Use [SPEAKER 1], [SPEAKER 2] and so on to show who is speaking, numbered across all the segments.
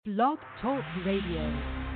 [SPEAKER 1] Blog Talk Radio.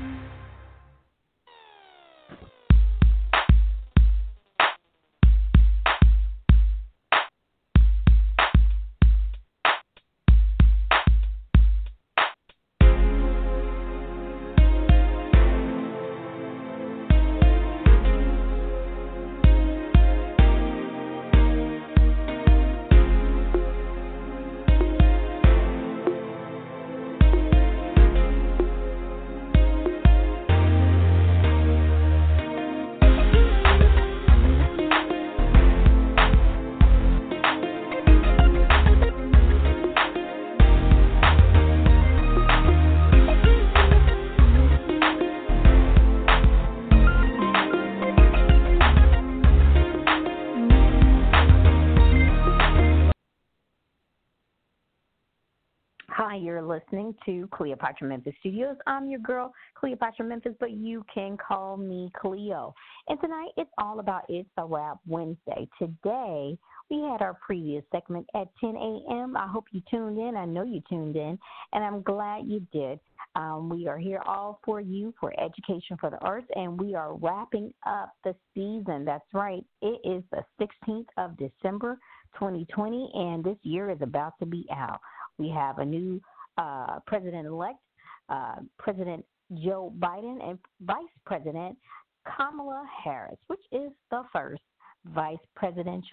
[SPEAKER 2] Hi, you're listening to Cleopatra Memphis Studios. I'm your girl, Cleopatra Memphis, but you can call me Cleo. And tonight it's all about It's a Wrap Wednesday. Today we had our previous segment at 10 a.m. I hope you tuned in. I know you tuned in, and I'm glad you did. We are here all for you for Education for the Arts, and we are wrapping up the season. That's right. It is the 16th of December, 2020, and this year is about to be out. We have a new president-elect, President Joe Biden, and Vice President Kamala Harris, which is the first vice president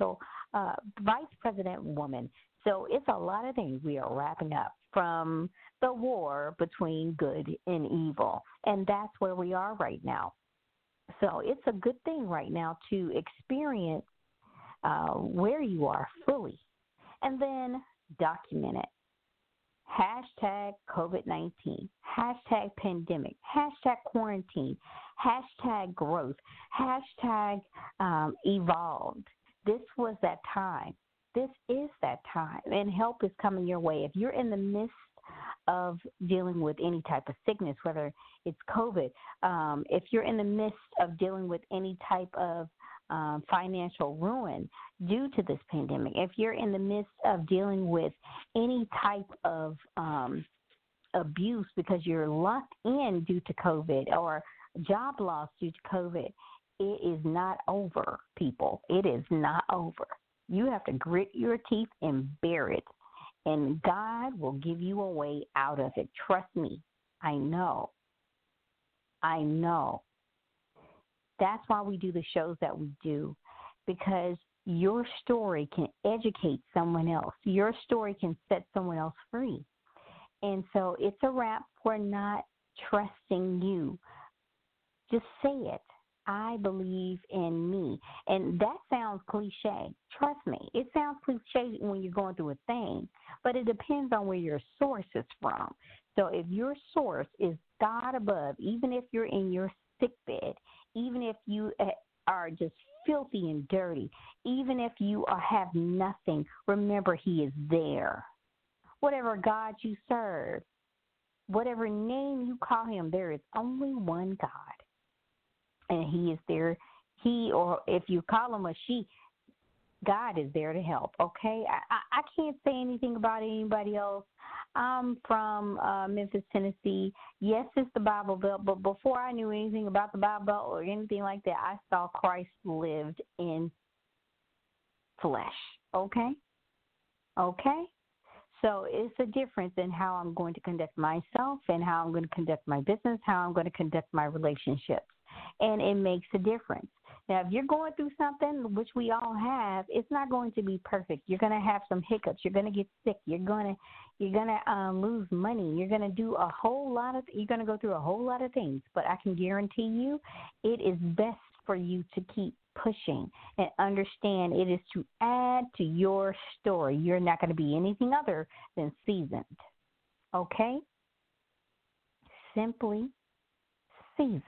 [SPEAKER 2] woman. So it's a lot of things we are wrapping up from the war between good and evil, and that's where we are right now. So it's a good thing right now to experience where you are fully and then document it. Hashtag COVID-19, hashtag pandemic, hashtag quarantine, hashtag growth, hashtag evolved. This was that time. This is that time, and help is coming your way. If you're in the midst of dealing with any type of sickness, whether it's COVID, if you're in the midst of dealing with any type of financial ruin due to this pandemic, if you're in the midst of dealing with any type of abuse because you're locked in due to COVID or job loss due to COVID, it is not over, people. It is not over. You have to grit your teeth and bear it, and God will give you a way out of it. Trust me. I know. That's why we do the shows that we do, because your story can educate someone else. Your story can set someone else free. And so it's a wrap for not trusting you. Just say it. I believe in me. And that sounds cliche. Trust me. It sounds cliche when you're going through a thing, but it depends on where your source is from. So if your source is God above, even if you're in your sick bed, even if you are just filthy and dirty, even if you have nothing, remember He is there. Whatever God you serve, whatever name you call Him, there is only one God. And He is there. He, or if you call Him a she, God is there to help, okay? I can't say anything about anybody else. I'm from Memphis, Tennessee. Yes, it's the Bible Belt, but before I knew anything about the Bible Belt or anything like that, I saw Christ lived in flesh, okay? Okay? So it's a difference in how I'm going to conduct myself and how I'm going to conduct my business, how I'm going to conduct my relationships. And it makes a difference. Now, if you're going through something, which we all have, it's not going to be perfect. You're going to have some hiccups. You're going to get sick. You're going to lose money. You're going to do you're going to go through a whole lot of things. But I can guarantee you, it is best for you to keep pushing and understand it is to add to your story. You're not going to be anything other than seasoned. Okay? Simply seasoned.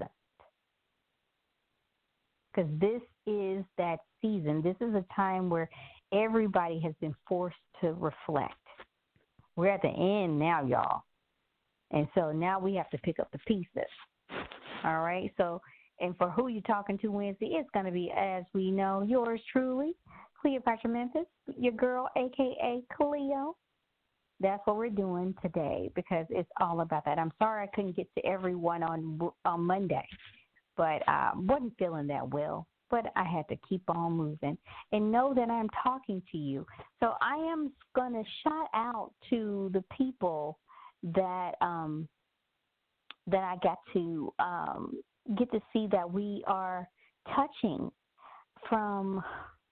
[SPEAKER 2] Because this is that season. This is a time where everybody has been forced to reflect. We're at the end now, y'all. And so now we have to pick up the pieces. All right? So, and for Who You Talking To Wednesday, it's going to be, as we know, yours truly, Cleopatra Memphis, your girl, a.k.a. Cleo. That's what we're doing today because it's all about that. I'm sorry I couldn't get to everyone on Monday, but I wasn't feeling that well. But I had to keep on moving and know that I'm talking to you. So I am going to shout out to the people that that I got to get to see that we are touching from,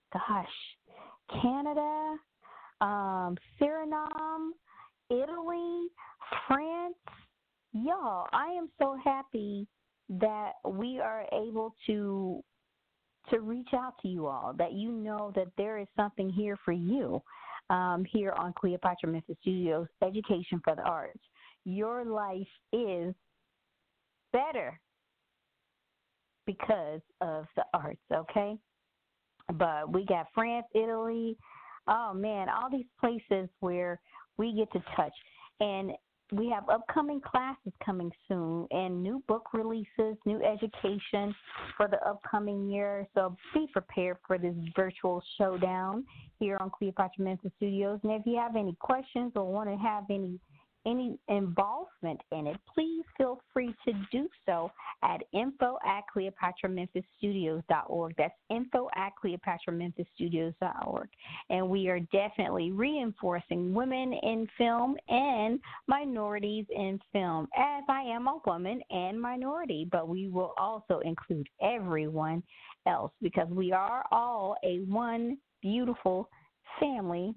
[SPEAKER 2] Canada, Suriname, Italy, France. Y'all, I am so happy that we are able to reach out to you all, that you know that there is something here for you here on Cleopatra Memphis Studios, Education for the Arts. Your life is better because of the arts, okay? But we got France, Italy, oh man, all these places where we get to touch. And we have upcoming classes coming soon and new book releases, new education for the upcoming year. So be prepared for this virtual showdown here on Cleopatra Memphis Studios. And if you have any questions or want to have any involvement in it, please feel free to do so at info@CleopatraMemphisStudios.org. That's info@CleopatraMemphisStudios.org. And we are definitely reinforcing women in film and minorities in film, as I am a woman and minority, but we will also include everyone else because we are all a one beautiful family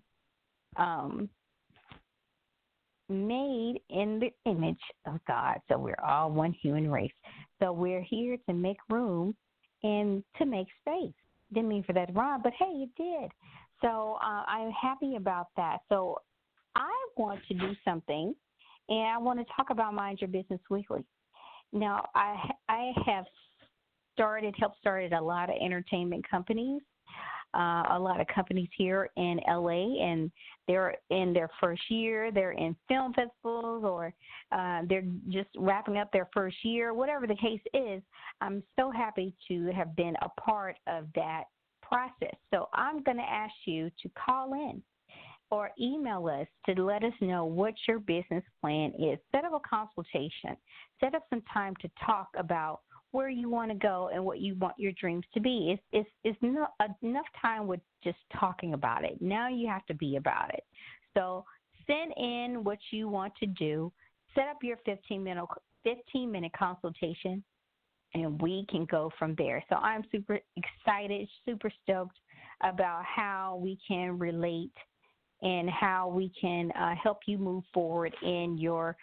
[SPEAKER 2] made in the image of God. So we're all one human race. So we're here to make room and to make space. Didn't mean for that to rhyme, but hey, it did. So I'm happy about that. So I want to do something, and I want to talk about Mind Your Business Weekly. Now, I have helped started a lot of entertainment companies. A lot of companies here in LA, and they're in their first year. They're in film festivals, or they're just wrapping up their first year. Whatever the case is, I'm so happy to have been a part of that process. So I'm going to ask you to call in or email us to let us know what your business plan is. Set up a consultation. Set up some time to talk about where you want to go and what you want your dreams to be. It's not enough time with just talking about it. Now you have to be about it. So send in what you want to do. Set up your 15-minute consultation, and we can go from there. So I'm super excited, super stoked about how we can relate and how we can help you move forward in your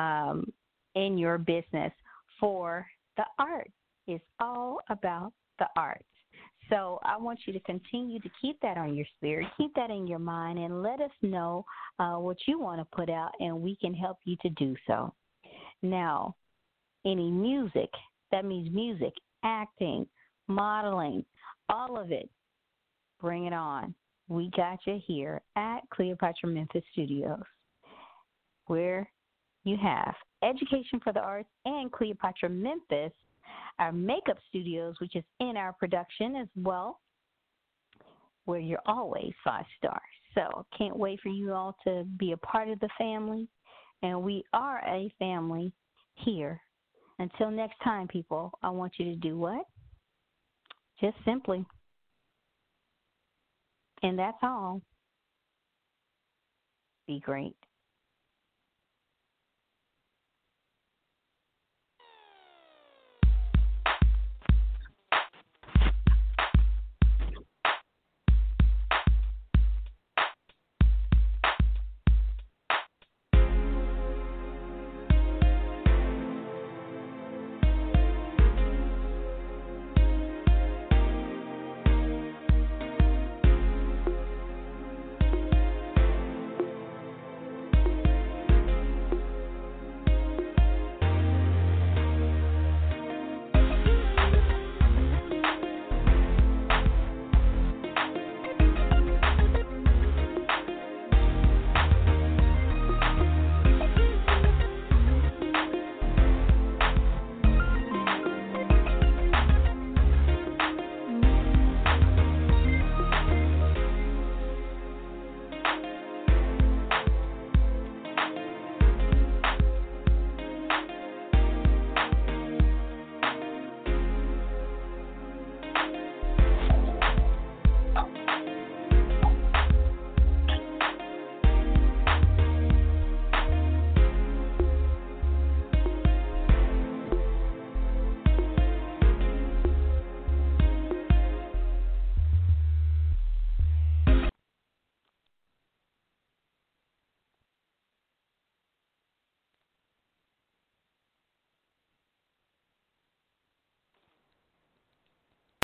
[SPEAKER 2] business for the art. Is all about the arts. So I want you to continue to keep that on your spirit, keep that in your mind, and let us know what you want to put out, and we can help you to do so. Now, any music, that means music, acting, modeling, all of it, bring it on. We got you here at Cleopatra Memphis Studios, where you have Education for the Arts and Cleopatra Memphis, our makeup studios, which is in our production as well, where you're always 5 stars. So can't wait for you all to be a part of the family. And we are a family here. Until next time, people, I want you to do what? Just simply. And that's all. Be great.